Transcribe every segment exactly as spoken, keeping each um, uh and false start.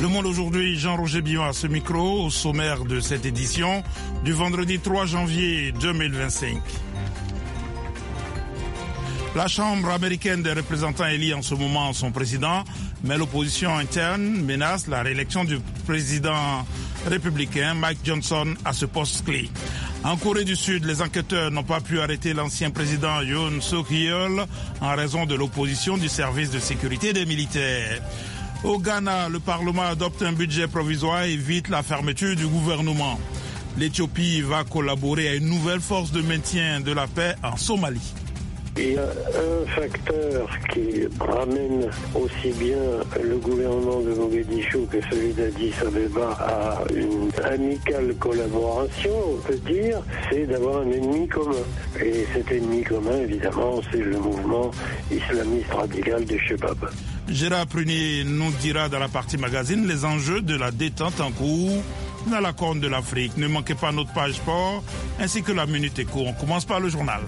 Le Monde aujourd'hui, Jean-Roger Billon à ce micro, au sommaire de cette édition du vendredi trois janvier deux mille vingt-cinq. La Chambre américaine des représentants élit en ce moment son président, mais l'opposition interne menace la réélection du président républicain Mike Johnson à ce poste clé. En Corée du Sud, les enquêteurs n'ont pas pu arrêter l'ancien président Yoon Suk-yeol en raison de l'opposition du service de sécurité des militaires. Au Ghana, le Parlement adopte un budget provisoire et évite la fermeture du gouvernement. L'Éthiopie va collaborer à une nouvelle force de maintien de la paix en Somalie. Il y a un facteur qui ramène aussi bien le gouvernement de Mogadiscio que celui d'Addis Abeba à une amicale collaboration, on peut dire, c'est d'avoir un ennemi commun. Et cet ennemi commun, évidemment, c'est le mouvement islamiste radical de Chebab. Gérard Prunier nous dira dans la partie magazine les enjeux de la détente en cours dans la Corne de l'Afrique. Ne manquez pas notre page sport ainsi que la Minute Éco. On commence par le journal.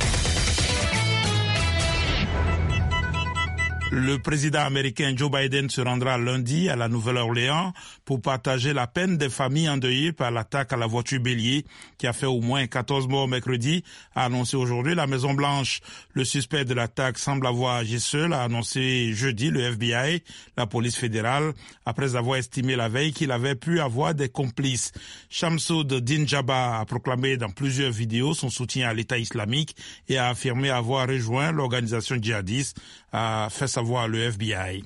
Le président américain Joe Biden se rendra lundi à la Nouvelle-Orléans pour partager la peine des familles endeuillées par l'attaque à la voiture bélier qui a fait au moins quatorze morts mercredi, a annoncé aujourd'hui la Maison-Blanche. Le suspect de l'attaque semble avoir agi seul, a annoncé jeudi le F B I, la police fédérale, après avoir estimé la veille qu'il avait pu avoir des complices. Shamsoud Dinjaba a proclamé dans plusieurs vidéos son soutien à l'État islamique et a affirmé avoir rejoint l'organisation djihadiste, a fait savoir le F B I.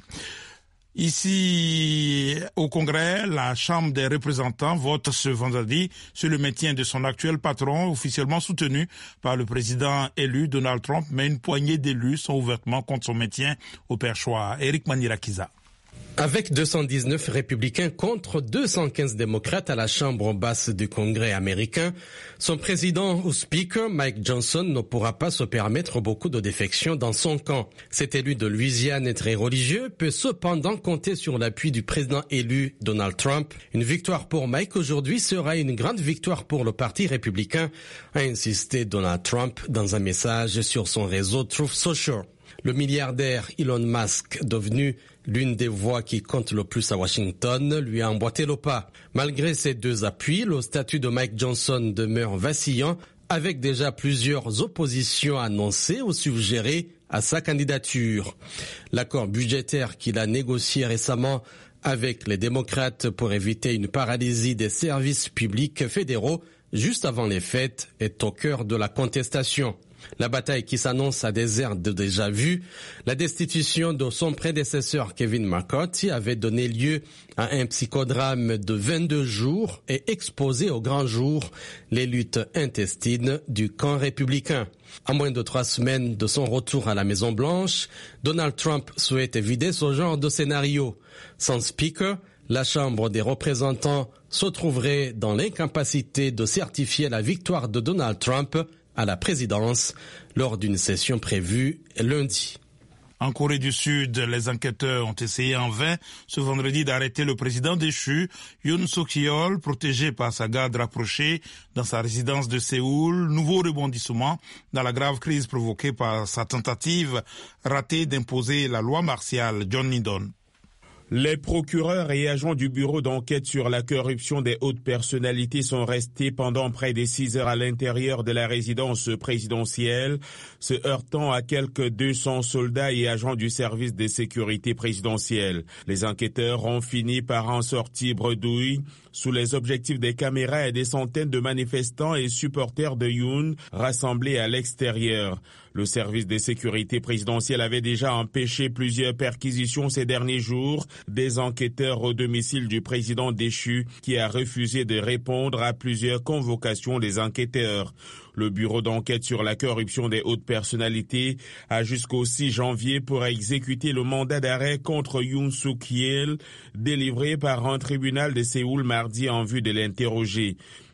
Ici, au Congrès, la Chambre des représentants vote ce vendredi sur le maintien de son actuel patron, officiellement soutenu par le président élu Donald Trump, mais une poignée d'élus sont ouvertement contre son maintien au perchoir. Eric Manirakiza. Avec deux cent dix-neuf républicains contre deux cent quinze démocrates à la Chambre basse du Congrès américain, son président ou speaker, Mike Johnson, ne pourra pas se permettre beaucoup de défections dans son camp. Cet élu de Louisiane et très religieux peut cependant compter sur l'appui du président élu Donald Trump. Une victoire pour Mike aujourd'hui sera une grande victoire pour le Parti républicain, a insisté Donald Trump dans un message sur son réseau Truth Social. Le milliardaire Elon Musk, devenu l'une des voix qui compte le plus à Washington, lui a emboîté le pas. Malgré ces deux appuis, le statut de Mike Johnson demeure vacillant, avec déjà plusieurs oppositions annoncées ou suggérées à sa candidature. L'accord budgétaire qu'il a négocié récemment avec les démocrates pour éviter une paralysie des services publics fédéraux juste avant les fêtes est au cœur de la contestation. La bataille qui s'annonce à des airs de déjà vu, la destitution de son prédécesseur Kevin McCarthy avait donné lieu à un psychodrame de vingt-deux jours et exposé au grand jour les luttes intestines du camp républicain. À moins de trois semaines de son retour à la Maison-Blanche, Donald Trump souhaite éviter ce genre de scénario. Sans speaker, la Chambre des représentants se trouverait dans l'incapacité de certifier la victoire de Donald Trump à la présidence lors d'une session prévue lundi. En Corée du Sud, les enquêteurs ont essayé en vain ce vendredi d'arrêter le président déchu, Yoon Suk-yeol, protégé par sa garde rapprochée dans sa résidence de Séoul. Nouveau rebondissement dans la grave crise provoquée par sa tentative ratée d'imposer la loi martiale. John Lindon. Les procureurs et agents du bureau d'enquête sur la corruption des hautes personnalités sont restés pendant près de six heures à l'intérieur de la résidence présidentielle, se heurtant à quelques deux cents soldats et agents du service de sécurité présidentielle. Les enquêteurs ont fini par en sortir bredouille sous les objectifs des caméras et des centaines de manifestants et supporters de Yoon rassemblés à l'extérieur. Le service de sécurité présidentielle avait déjà empêché plusieurs perquisitions ces derniers jours des enquêteurs au domicile du président déchu qui a refusé de répondre à plusieurs convocations des enquêteurs. Le bureau d'enquête sur la corruption des hautes personnalités a jusqu'au six janvier pour exécuter le mandat d'arrêt contre Yoon Suk-yeol délivré par un tribunal de Séoul mardi en vue de l'interroger.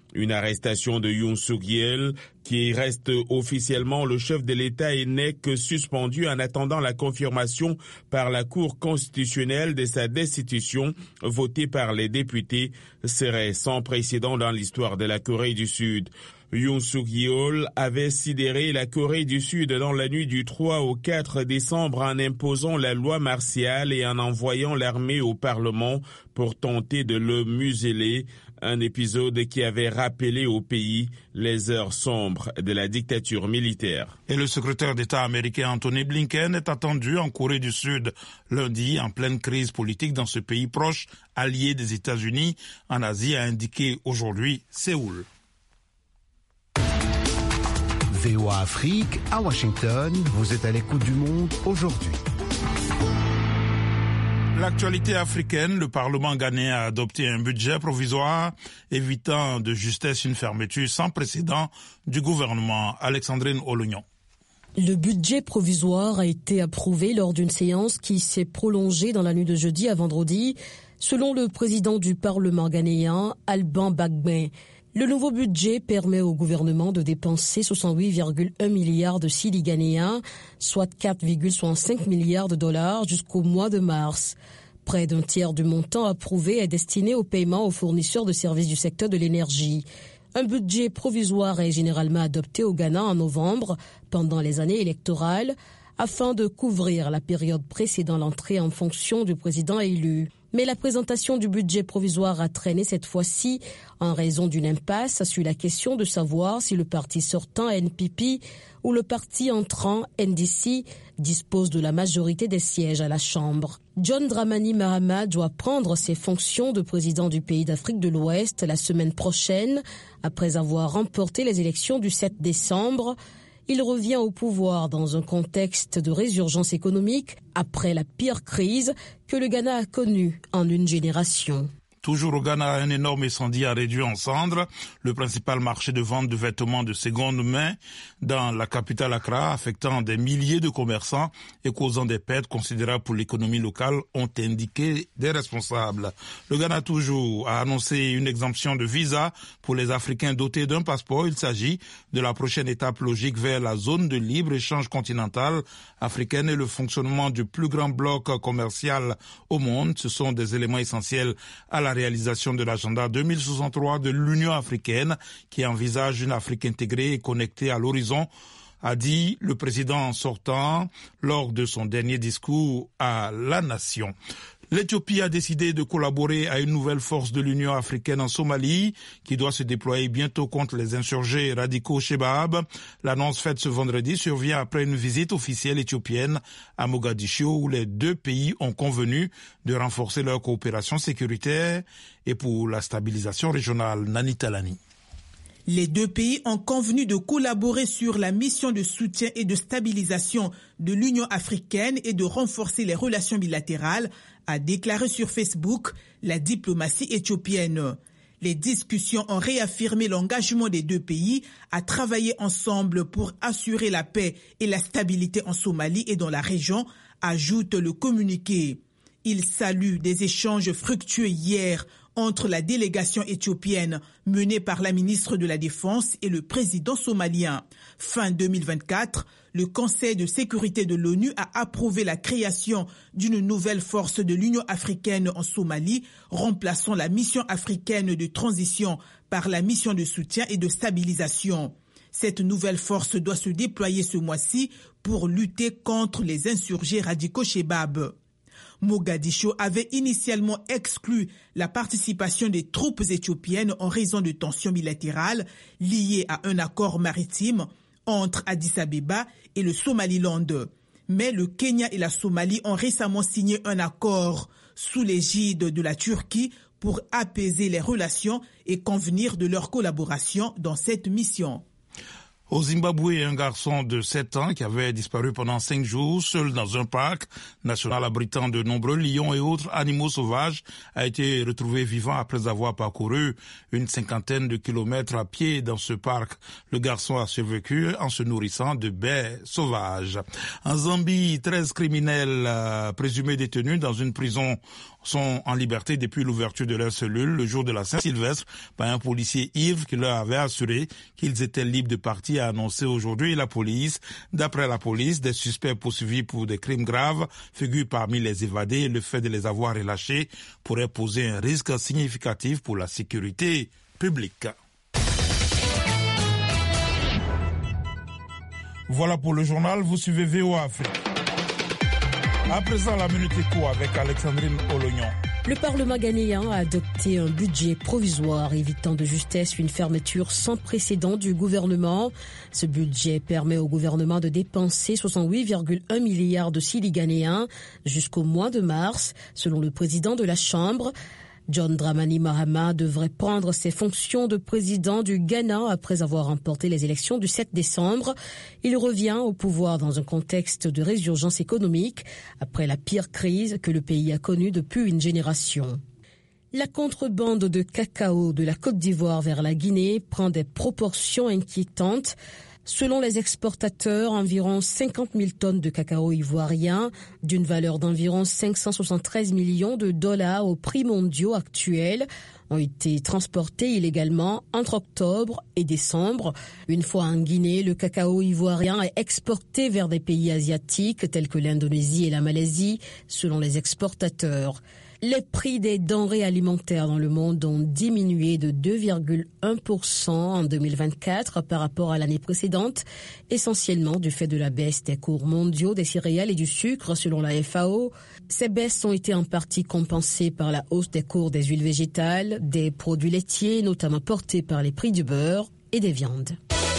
Une arrestation de Yoon Suk-yeol, qui reste officiellement le chef de l'État, n'est que suspendu en attendant la confirmation par la Cour constitutionnelle de sa destitution votée par les députés, serait sans précédent dans l'histoire de la Corée du Sud. Yoon Suk-yeol avait sidéré la Corée du Sud dans la nuit du trois au quatre décembre en imposant la loi martiale et en envoyant l'armée au Parlement pour tenter de le museler, un épisode qui avait rappelé au pays les heures sombres de la dictature militaire. Et le secrétaire d'État américain Anthony Blinken est attendu en Corée du Sud lundi, en pleine crise politique dans ce pays proche, allié des États-Unis en Asie, a indiqué aujourd'hui Séoul. V O A Afrique, à Washington, vous êtes à l'écoute du monde aujourd'hui. L'actualité africaine, le Parlement ghanéen a adopté un budget provisoire évitant de justesse une fermeture sans précédent du gouvernement. Alexandrine Olognon. Le budget provisoire a été approuvé lors d'une séance qui s'est prolongée dans la nuit de jeudi à vendredi, selon le président du Parlement ghanéen, Alban Bagbin. Le nouveau budget permet au gouvernement de dépenser soixante-huit virgule un milliards de cédis ghanéens, soit quatre virgule soixante-cinq milliards de dollars jusqu'au mois de mars. Près d'un tiers du montant approuvé est destiné au paiement aux fournisseurs de services du secteur de l'énergie. Un budget provisoire est généralement adopté au Ghana en novembre, pendant les années électorales, afin de couvrir la période précédant l'entrée en fonction du président élu. Mais la présentation du budget provisoire a traîné cette fois-ci en raison d'une impasse sur la question de savoir si le parti sortant N P P ou le parti entrant N D C dispose de la majorité des sièges à la Chambre. John Dramani Mahama doit prendre ses fonctions de président du pays d'Afrique de l'Ouest la semaine prochaine, après avoir remporté les élections du sept décembre. Il revient au pouvoir dans un contexte de résurgence économique après la pire crise que le Ghana a connue en une génération. Toujours au Ghana, un énorme incendie a réduit en cendres le principal marché de vente de vêtements de seconde main dans la capitale Accra, affectant des milliers de commerçants et causant des pertes considérables pour l'économie locale, ont indiqué des responsables. Le Ghana toujours a annoncé une exemption de visa pour les Africains dotés d'un passeport. Il s'agit de la prochaine étape logique vers la zone de libre-échange continentale africaine et le fonctionnement du plus grand bloc commercial au monde. Ce sont des éléments essentiels à la réalisation de l'agenda deux mille soixante-trois de l'Union africaine qui envisage une Afrique intégrée et connectée à l'horizon, a dit le président sortant lors de son dernier discours à la nation. L'Éthiopie a décidé de collaborer à une nouvelle force de l'Union africaine en Somalie qui doit se déployer bientôt contre les insurgés radicaux Shebab. L'annonce faite ce vendredi survient après une visite officielle éthiopienne à Mogadiscio où les deux pays ont convenu de renforcer leur coopération sécuritaire et pour la stabilisation régionale. Nani Talani. Les deux pays ont convenu de collaborer sur la mission de soutien et de stabilisation de l'Union africaine et de renforcer les relations bilatérales, a déclaré sur Facebook la diplomatie éthiopienne. Les discussions ont réaffirmé l'engagement des deux pays à travailler ensemble pour assurer la paix et la stabilité en Somalie et dans la région, ajoute le communiqué. Il salue des échanges fructueux hier entre la délégation éthiopienne menée par la ministre de la Défense et le président somalien. Fin deux mille vingt-quatre, le Conseil de sécurité de l'ONU a approuvé la création d'une nouvelle force de l'Union africaine en Somalie, remplaçant la mission africaine de transition par la mission de soutien et de stabilisation. Cette nouvelle force doit se déployer ce mois-ci pour lutter contre les insurgés radicaux Shebab. Mogadiscio avait initialement exclu la participation des troupes éthiopiennes en raison de tensions bilatérales liées à un accord maritime entre Addis Abeba et le Somaliland. Mais le Kenya et la Somalie ont récemment signé un accord sous l'égide de la Turquie pour apaiser les relations et convenir de leur collaboration dans cette mission. Au Zimbabwe, un garçon de sept ans qui avait disparu pendant cinq jours seul dans un parc national abritant de nombreux lions et autres animaux sauvages a été retrouvé vivant après avoir parcouru une cinquantaine de kilomètres à pied dans ce parc. Le garçon a survécu en se nourrissant de baies sauvages. En Zambie, treize criminels euh, présumés détenus dans une prison sont en liberté depuis l'ouverture de leur cellule le jour de la Saint-Sylvestre par un policier ivre qui leur avait assuré qu'ils étaient libres de partir, a annoncé aujourd'hui la police. D'après la police, des suspects poursuivis pour des crimes graves figurent parmi les évadés et le fait de les avoir relâchés pourrait poser un risque significatif pour la sécurité publique. Voilà pour le journal, vous suivez V O A Afrique. À présent, la Minute Éco avec Alexandrine Olognon. Le Parlement ghanéen a adopté un budget provisoire évitant de justesse une fermeture sans précédent du gouvernement. Ce budget permet au gouvernement de dépenser soixante-huit virgule un milliards de cedis ghanéens jusqu'au mois de mars, selon le président de la Chambre. John Dramani Mahama devrait prendre ses fonctions de président du Ghana après avoir remporté les élections du sept décembre. Il revient au pouvoir dans un contexte de résurgence économique après la pire crise que le pays a connue depuis une génération. La contrebande de cacao de la Côte d'Ivoire vers la Guinée prend des proportions inquiétantes. Selon les exportateurs, environ cinquante mille tonnes de cacao ivoirien, d'une valeur d'environ cinq cent soixante-treize millions de dollars au prix mondiaux actuels, ont été transportés illégalement entre octobre et décembre. Une fois en Guinée, le cacao ivoirien est exporté vers des pays asiatiques tels que l'Indonésie et la Malaisie, selon les exportateurs. Les prix des denrées alimentaires dans le monde ont diminué de deux virgule un pour cent en deux mille vingt-quatre par rapport à l'année précédente, essentiellement du fait de la baisse des cours mondiaux des céréales et du sucre selon la F A O. Ces baisses ont été en partie compensées par la hausse des cours des huiles végétales, des produits laitiers, notamment portés par les prix du beurre et des viandes.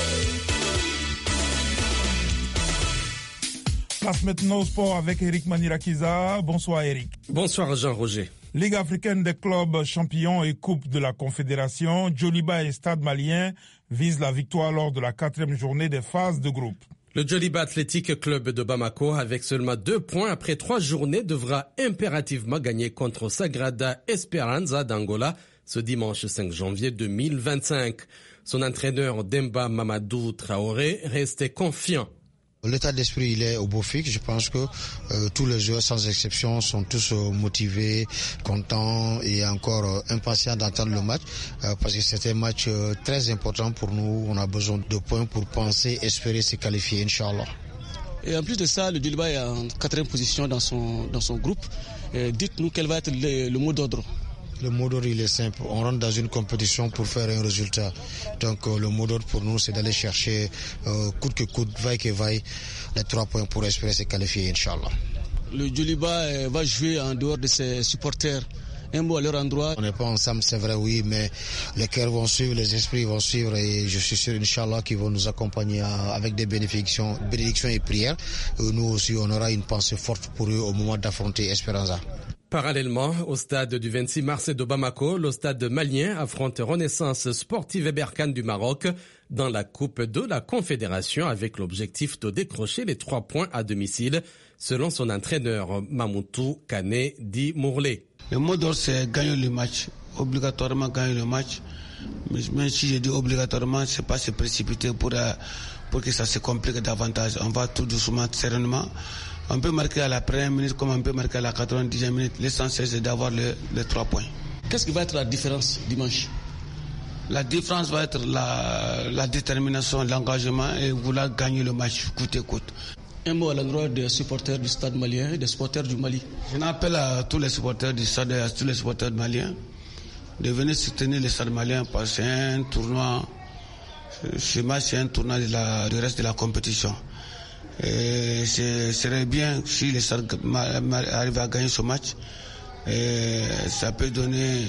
Passe maintenant au sport avec Eric Manirakiza. Bonsoir Eric. Bonsoir Jean-Roger. Ligue africaine des clubs champions et Coupe de la Confédération, Djoliba et Stade Malien visent la victoire lors de la quatrième journée des phases de groupe. Le Djoliba Athletic Club de Bamako, avec seulement deux points après trois journées, devra impérativement gagner contre Sagrada Esperanza d'Angola ce dimanche cinq janvier deux mille vingt-cinq. Son entraîneur Demba Mamadou Traoré restait confiant. L'état d'esprit, il est au beau fixe. Je pense que euh, tous les joueurs, sans exception, sont tous euh, motivés, contents et encore euh, impatients d'entendre le match euh, parce que c'est un match euh, très important pour nous. On a besoin de points pour penser, espérer se qualifier, Inch'Allah. Et en plus de ça, le Djoliba est en quatrième position dans son, dans son groupe. Et dites-nous quel va être le, le mot d'ordre. Le mot d'ordre, il est simple. On rentre dans une compétition pour faire un résultat. Donc euh, le mot d'ordre pour nous, c'est d'aller chercher, euh, coûte que coûte, vaille que vaille, les trois points pour espérer se qualifier, Inch'Allah. Le Djoliba euh, va jouer en dehors de ses supporters. Un mot à leur endroit. On n'est pas ensemble, c'est vrai, oui, mais les cœurs vont suivre, les esprits vont suivre et je suis sûr, Inch'Allah, qu'ils vont nous accompagner avec des bénédictions, bénédictions et prières. Et nous aussi, on aura une pensée forte pour eux au moment d'affronter Esperanza. Parallèlement, au stade du vingt-six mars de Bamako, le stade malien affronte Renaissance Sportive et Berkane du Maroc dans la Coupe de la Confédération avec l'objectif de décrocher les trois points à domicile, selon son entraîneur Mamoutou Kane dit Mourlé. Le mot d'ordre, c'est gagner le match, obligatoirement gagner le match. Mais même si je dis obligatoirement, c'est pas se précipiter pour, pour que ça se complique davantage. On va tout doucement, sereinement. On peut marquer à la première minute comme on peut marquer à la quatre-vingt-dixième minute. L'essentiel, c'est d'avoir les, les trois points. Qu'est-ce qui va être la différence dimanche? La différence va être la, la détermination, l'engagement et vouloir gagner le match, coûte que coûte. Un mot à l'endroit des supporters du stade malien et des supporters du Mali. Je n'appelle à tous les supporters du stade et à tous les supporters maliens de venir soutenir le stade malien parce que c'est un tournoi, ce match c'est un tournoi de la, du reste de la compétition. Et ce serait bien si les stades arrivent à gagner ce match. Et ça peut donner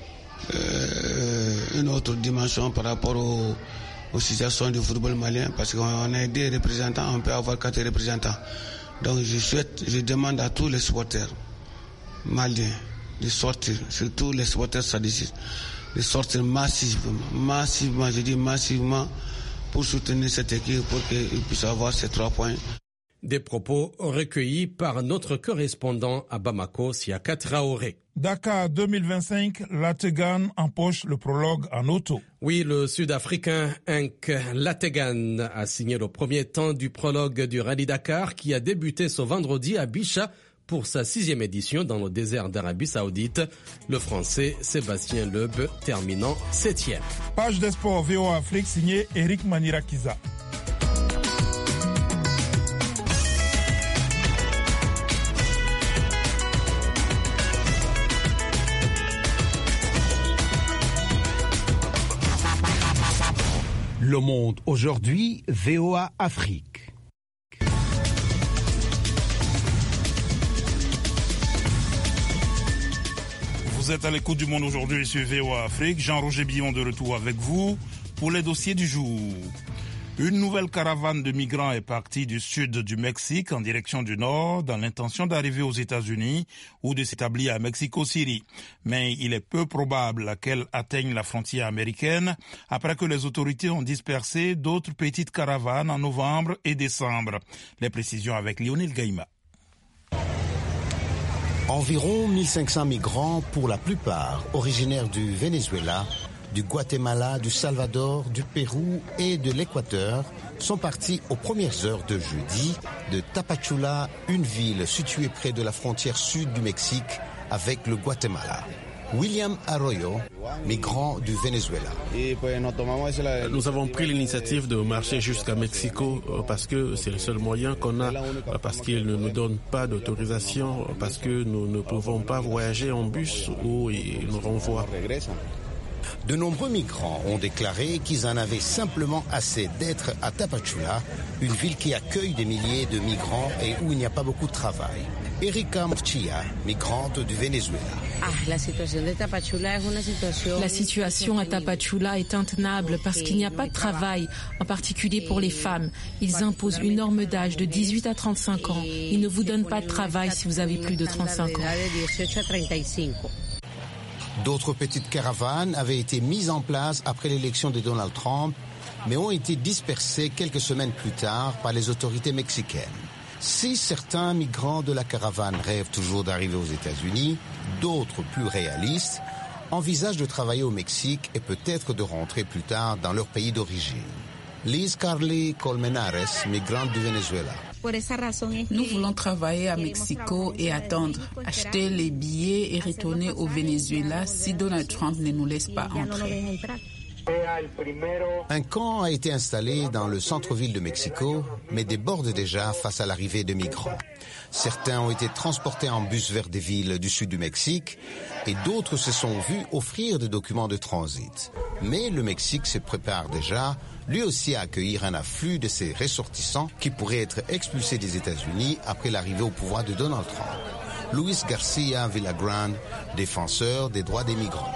euh, une autre dimension par rapport au, aux situations du football malien parce qu'on a des représentants, on peut avoir quatre représentants. Donc je souhaite, je demande à tous les supporters maliens de sortir, surtout les supporters sadistes, de sortir massivement, massivement, je dis massivement, pour soutenir cette équipe, pour qu'ils puissent avoir ces trois points. Des propos recueillis par notre correspondant à Bamako, Siaka Traoré. Dakar deux mille vingt-cinq, Lategan empoche le prologue en auto. Oui, le Sud-Africain Henk Lategan a signé le premier temps du prologue du Rallye Dakar qui a débuté ce vendredi à Bicha pour sa sixième édition dans le désert d'Arabie Saoudite. Le Français Sébastien Loeb terminant septième. Page des sports V O A Afrique signée Eric Manirakiza. Le Monde aujourd'hui, V O A Afrique. Vous êtes à l'écoute du Monde aujourd'hui sur V O A Afrique. Jean-Roger Billon de retour avec vous pour les dossiers du jour. Une nouvelle caravane de migrants est partie du sud du Mexique en direction du nord dans l'intention d'arriver aux États-Unis ou de s'établir à Mexico-City. Mais il est peu probable qu'elle atteigne la frontière américaine après que les autorités ont dispersé d'autres petites caravanes en novembre et décembre. Les précisions avec Lionel Gaïma. Environ mille cinq cents migrants, pour la plupart originaires du Venezuela, du Guatemala, du Salvador, du Pérou et de l'Équateur, sont partis aux premières heures de jeudi de Tapachula, une ville située près de la frontière sud du Mexique avec le Guatemala. William Arroyo, migrant du Venezuela. Nous avons pris l'initiative de marcher jusqu'à Mexico parce que c'est le seul moyen qu'on a, parce qu'ils ne nous donnent pas d'autorisation, parce que nous ne pouvons pas voyager en bus où ils nous renvoient. De nombreux migrants ont déclaré qu'ils en avaient simplement assez d'être à Tapachula, une ville qui accueille des milliers de migrants et où il n'y a pas beaucoup de travail. Erika Mchia, migrante du Venezuela. La situation à Tapachula est intenable parce qu'il n'y a pas de travail, en particulier pour les femmes. Ils imposent une norme d'âge de dix-huit à trente-cinq ans. Ils ne vous donnent pas de travail si vous avez plus de trente-cinq ans. D'autres petites caravanes avaient été mises en place après l'élection de Donald Trump, mais ont été dispersées quelques semaines plus tard par les autorités mexicaines. Si certains migrants de la caravane rêvent toujours d'arriver aux États-Unis, d'autres, plus réalistes, envisagent de travailler au Mexique et peut-être de rentrer plus tard dans leur pays d'origine. Liz Carly Colmenares, migrante du Venezuela. Nous voulons travailler à Mexico et attendre, acheter les billets et retourner au Venezuela si Donald Trump ne nous laisse pas entrer. Un camp a été installé dans le centre-ville de Mexico, mais déborde déjà face à l'arrivée de migrants. Certains ont été transportés en bus vers des villes du sud du Mexique et d'autres se sont vus offrir des documents de transit. Mais le Mexique se prépare déjà, lui aussi, à accueillir un afflux de ses ressortissants qui pourraient être expulsés des États-Unis après l'arrivée au pouvoir de Donald Trump. Luis Garcia Villagrán, défenseur des droits des migrants.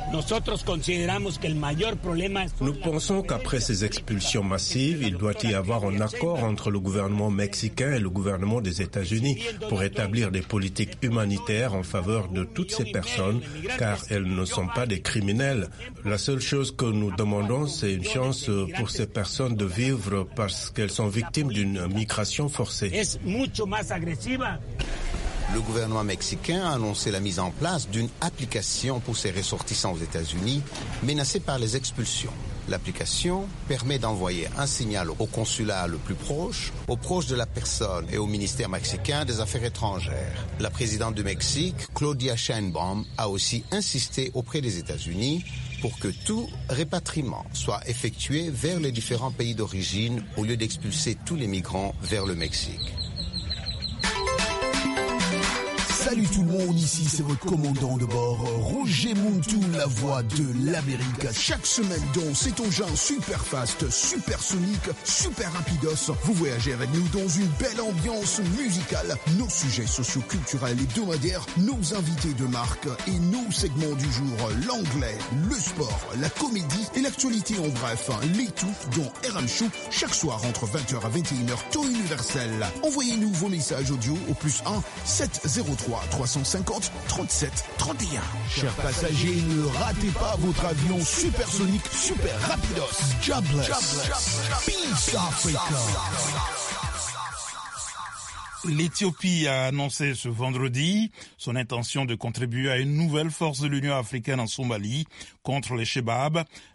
Nous pensons qu'après ces expulsions massives, il doit y avoir un accord entre le gouvernement mexicain et le gouvernement des États-Unis pour établir des politiques humanitaires en faveur de toutes ces personnes, car elles ne sont pas des criminels. La seule chose que nous demandons, c'est une chance pour ces personnes de vivre parce qu'elles sont victimes d'une migration forcée. Le gouvernement mexicain a annoncé la mise en place d'une application pour ses ressortissants aux États-Unis menacés par les expulsions. L'application permet d'envoyer un signal au consulat le plus proche, aux proches de la personne et au ministère mexicain des Affaires étrangères. La présidente du Mexique, Claudia Sheinbaum, a aussi insisté auprès des États-Unis pour que tout rapatriement soit effectué vers les différents pays d'origine au lieu d'expulser tous les migrants vers le Mexique. Salut tout le monde, ici c'est votre commandant de bord, Roger Muntu, la voix de l'Amérique. Chaque semaine dans cet engin super fast, super sonique, super rapidos, vous voyagez avec nous dans une belle ambiance musicale. Nos sujets socio-culturels hebdomadaires, nos invités de marque et nos segments du jour, l'anglais, le sport, la comédie et l'actualité en bref. Les tout dans R M Show, chaque soir entre vingt heures à vingt et une heures, temps universel. Envoyez-nous vos messages audio au plus un sept zéro trois trois cent cinquante trente-sept trente et un. Chers passagers, ne ratez pas votre avion supersonique, super rapidos. Jobless. Jobless. Peace Africa. L'Éthiopie a annoncé ce vendredi son intention de contribuer à une nouvelle force de l'Union africaine en Somalie contre les Chebabs,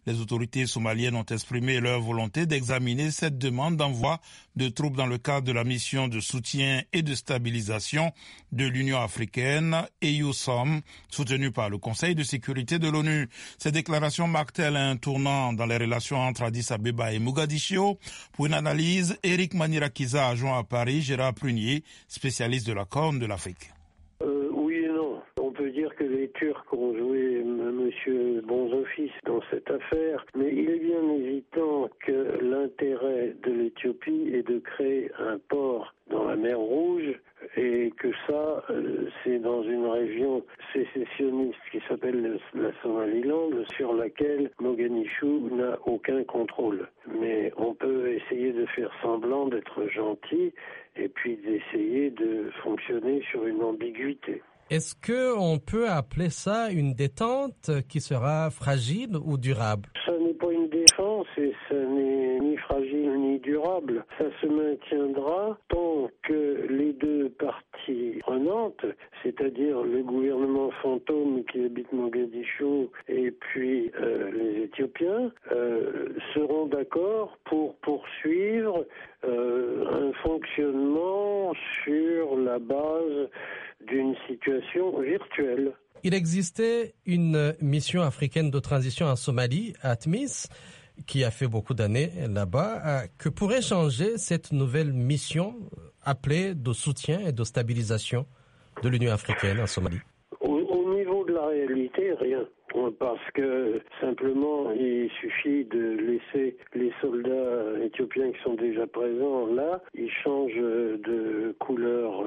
Les autorités somaliennes ont exprimé leur volonté d'examiner cette demande d'envoi de troupes dans le cadre de la mission de soutien et de stabilisation de l'Union africaine, E U S O M, soutenue par le Conseil de sécurité de l'ONU. Ces déclarations marquent-elles un tournant dans les relations entre Addis Abeba et Mogadiscio? Pour une analyse, Eric Manirakiza, adjoint à Paris, Gérard Prunier, spécialiste de la Corne de l'Afrique. Euh, oui et non. On peut dire que les Turcs ont joué Monsieur Bons Offices dans cette affaire, mais il est bien évident que l'intérêt de l'Éthiopie est de créer un port dans la mer Rouge et que ça, euh, c'est dans une région sécessionniste qui s'appelle la Somaliland, sur laquelle Mogadiscio n'a aucun contrôle. Mais on peut essayer de faire semblant d'être gentil et puis d'essayer de fonctionner sur une ambiguïté. Est-ce qu'on peut appeler ça une détente qui sera fragile ou durable? Ça n'est pas une défense et ça n'est ni fragile ni durable. Ça se maintiendra tant que les deux parties prenantes, c'est-à-dire le gouvernement fantôme qui habite Mogadiscio et puis euh, les Éthiopiens, euh, seront d'accord pour poursuivre euh, un fonctionnement sur la base d'une situation virtuelle. Il existait une mission africaine de transition en Somalie, ATMIS, qui a fait beaucoup d'années là-bas. Que pourrait changer cette nouvelle mission appelée de soutien et de stabilisation de l'Union africaine en Somalie? Au, au niveau de la réalité, rien. Parce que simplement, il suffit de laisser les soldats éthiopiens qui sont déjà présents là, ils changent de couleur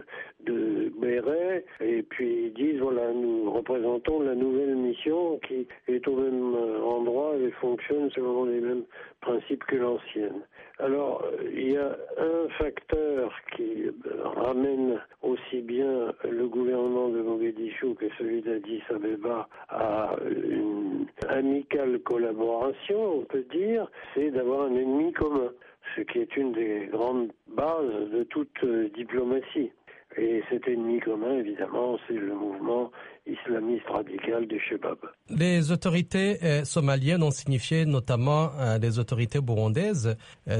de béret et puis ils disent voilà, nous représentons la nouvelle mission qui est au même endroit et fonctionne selon les mêmes principes que l'ancienne. Alors, il y a un facteur qui ramène aussi bien le gouvernement de Mogadiscio que celui d'Addis Abeba à une amicale collaboration, on peut dire, c'est d'avoir un ennemi commun, ce qui est une des grandes bases de toute diplomatie. Et cet ennemi commun, évidemment, c'est le mouvement islamiste radical du Shabab. Les autorités euh, somaliennes ont signifié, notamment euh, les autorités burundaises, euh,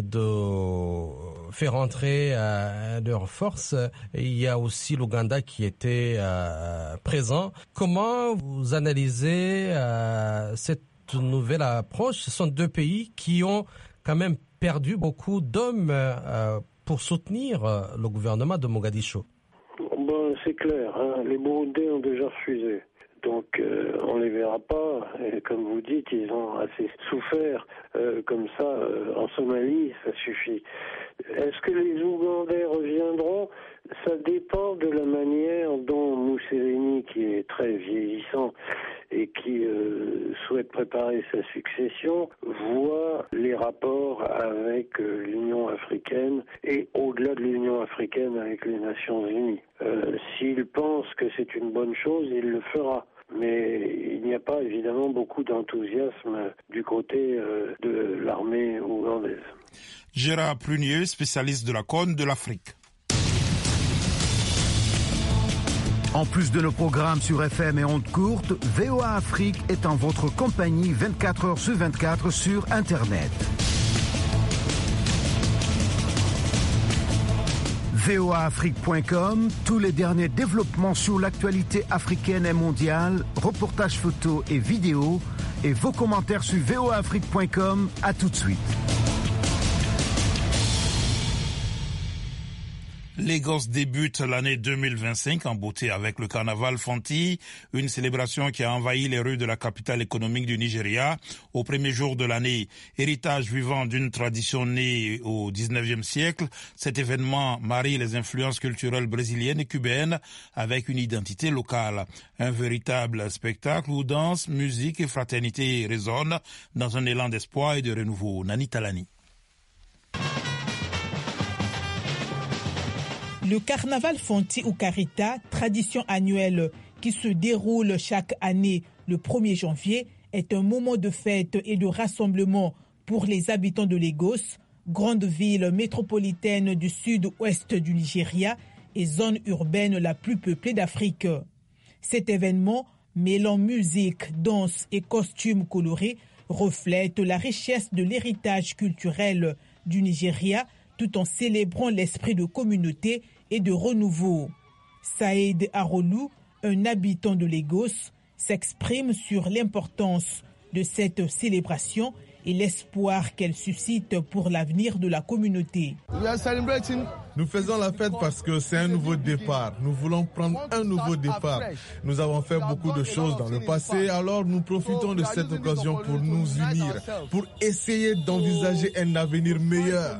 de faire entrer euh, leurs forces. Il y a aussi l'Ouganda qui était euh, présent. Comment vous analysez euh, cette nouvelle approche? Ce sont deux pays qui ont quand même perdu beaucoup d'hommes euh, pour soutenir euh, le gouvernement de Mogadiscio. Bon, c'est clair, hein, les Burundais ont déjà refusé. Donc euh, on les verra pas. Et comme vous dites, ils ont assez souffert. Euh, comme ça, euh, en Somalie, ça suffit. Est-ce que les Ougandais reviendront? Ça dépend de la manière dont Museveni, qui est très vieillissant et qui euh, souhaite préparer sa succession, voit les rapports avec euh, l'Union africaine et au-delà de l'Union africaine avec les Nations unies. Euh, s'il pense que c'est une bonne chose, il le fera. Mais il n'y a pas évidemment beaucoup d'enthousiasme du côté euh, de l'armée ougandaise. Gérard Prunier, spécialiste de la Corne de l'Afrique. En plus de nos programmes sur F M et ondes courtes, V O A Afrique est en votre compagnie vingt-quatre heures sur vingt-quatre sur Internet. V O A Afrique point com, tous les derniers développements sur l'actualité africaine et mondiale, reportages photos et vidéos, et vos commentaires sur V O A Afrique point com. À tout de suite. Lagos débute l'année deux mille vingt-cinq en beauté avec le carnaval Fanti, une célébration qui a envahi les rues de la capitale économique du Nigeria au premier jour de l'année. Héritage vivant d'une tradition née au dix-neuvième siècle, cet événement marie les influences culturelles brésiliennes et cubaines avec une identité locale. Un véritable spectacle où danse, musique et fraternité résonnent dans un élan d'espoir et de renouveau. Nani Talani. Le carnaval Fanti ou Carita, tradition annuelle qui se déroule chaque année le premier janvier, est un moment de fête et de rassemblement pour les habitants de Lagos, grande ville métropolitaine du sud-ouest du Nigeria et zone urbaine la plus peuplée d'Afrique. Cet événement, mêlant musique, danse et costumes colorés, reflète la richesse de l'héritage culturel du Nigeria tout en célébrant l'esprit de communauté et de renouveau. Saïd Arolou, un habitant de Lagos, s'exprime sur l'importance de cette célébration et l'espoir qu'elle suscite pour l'avenir de la communauté. Nous faisons la fête parce que c'est un nouveau départ. Nous voulons prendre un nouveau départ. Nous avons fait beaucoup de choses dans le passé, alors nous profitons de cette occasion pour nous unir, pour essayer d'envisager un avenir meilleur.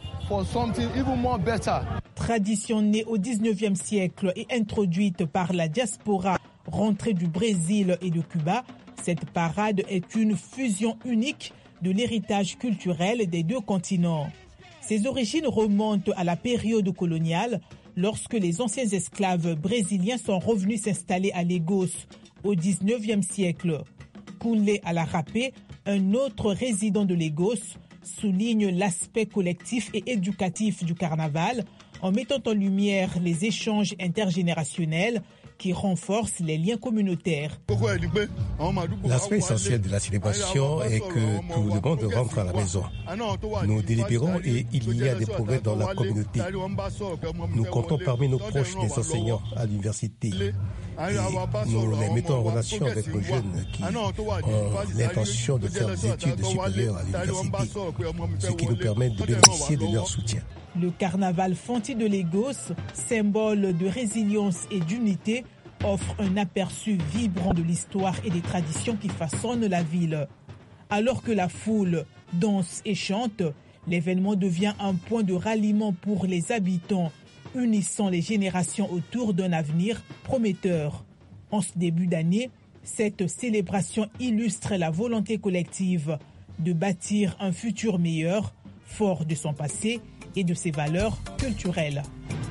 Tradition née au dix-neuvième siècle et introduite par la diaspora rentrée du Brésil et de Cuba, cette parade est une fusion unique de l'héritage culturel des deux continents. Ses origines remontent à la période coloniale, lorsque les anciens esclaves brésiliens sont revenus s'installer à Lagos au dix-neuvième siècle. Kunle Alarapé, un autre résident de Lagos, souligne l'aspect collectif et éducatif du carnaval en mettant en lumière les échanges intergénérationnels qui renforcent les liens communautaires. L'aspect essentiel de la célébration est que tout le monde rentre à la maison. Nous délibérons et il y a des progrès dans la communauté. Nous comptons parmi nos proches des enseignants à l'université. Et nous les mettons en relation avec nos jeunes qui ont l'intention de faire des études supérieures à l'université, ce qui nous permet de bénéficier de leur soutien. Le carnaval Fanti de Lagos, symbole de résilience et d'unité, offre un aperçu vibrant de l'histoire et des traditions qui façonnent la ville. Alors que la foule danse et chante, l'événement devient un point de ralliement pour les habitants, unissant les générations autour d'un avenir prometteur. En ce début d'année, cette célébration illustre la volonté collective de bâtir un futur meilleur, fort de son passé et de ses valeurs culturelles.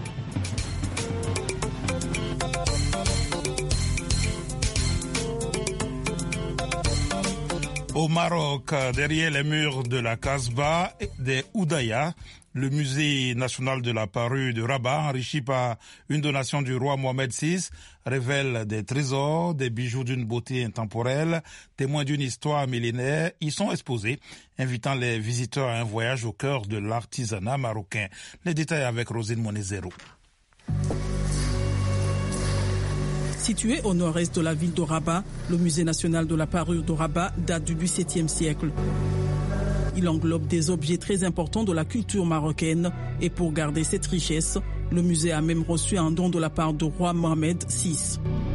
Au Maroc, derrière les murs de la Casbah des Oudaya, le musée national de la parure de Rabat, enrichi par une donation du roi Mohamed six, révèle des trésors, des bijoux d'une beauté intemporelle, témoins d'une histoire millénaire. Ils sont exposés, invitant les visiteurs à un voyage au cœur de l'artisanat marocain. Les détails avec Rosine Monezero. Situé au nord-est de la ville de Rabat, le musée national de la parure de Rabat date du dix-septième siècle. Il englobe des objets très importants de la culture marocaine et pour garder cette richesse, le musée a même reçu un don de la part du roi Mohamed six.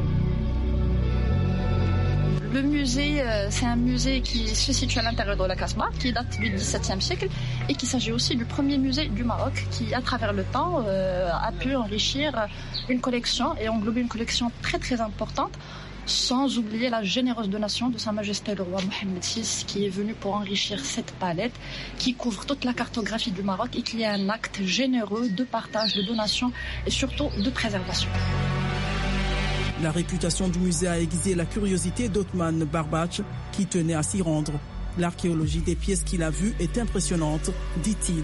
Le musée, c'est un musée qui se situe à l'intérieur de la Casbah, qui date du dix-septième siècle et qui s'agit aussi du premier musée du Maroc qui, à travers le temps, euh, a pu enrichir une collection et englober une collection très très importante, sans oublier la généreuse donation de Sa Majesté le roi Mohamed six qui est venu pour enrichir cette palette qui couvre toute la cartographie du Maroc et qui est un acte généreux de partage, de donation et surtout de préservation. La réputation du musée a aiguisé la curiosité d'Othman Barbach qui tenait à s'y rendre. L'archéologie des pièces qu'il a vues est impressionnante, dit-il.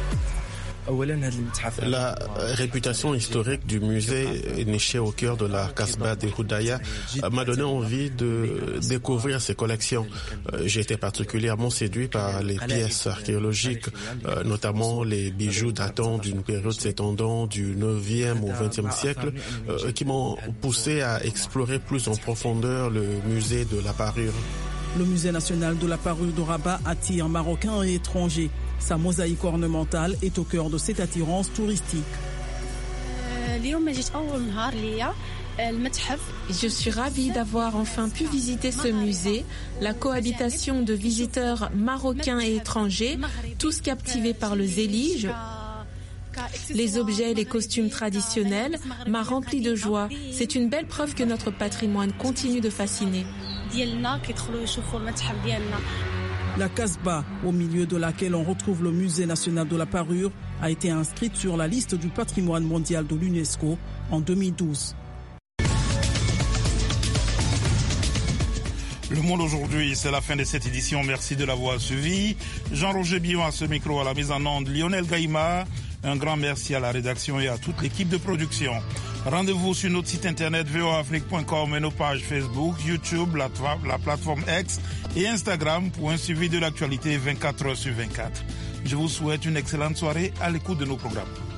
La réputation historique du musée niché au cœur de la Casbah des Oudaya m'a donné envie de découvrir ses collections. J'ai été particulièrement séduit par les pièces archéologiques, notamment les bijoux datant d'une période s'étendant du neuvième au vingtième siècle, qui m'ont poussé à explorer plus en profondeur le musée de la parure. Le musée national de la parure de Rabat attire Marocains et étrangers. Sa mosaïque ornementale est au cœur de cette attirance touristique. Je suis ravie d'avoir enfin pu visiter ce musée. La cohabitation de visiteurs marocains et étrangers, tous captivés par le zélige, les objets, les costumes traditionnels, m'a rempli de joie. C'est une belle preuve que notre patrimoine continue de fasciner. La Casbah, au milieu de laquelle on retrouve le musée national de la parure, a été inscrite sur la liste du patrimoine mondial de l'UNESCO en deux mille douze. Le Monde aujourd'hui, c'est la fin de cette édition. Merci de l'avoir suivi. Jean-Roger Billon à ce micro, à la mise en onde, Lionel Gaïma. Un grand merci à la rédaction et à toute l'équipe de production. Rendez-vous sur notre site internet v o a afrique point com et nos pages Facebook, YouTube, la, la plateforme X et Instagram pour un suivi de l'actualité vingt-quatre heures sur vingt-quatre. Je vous souhaite une excellente soirée à l'écoute de nos programmes.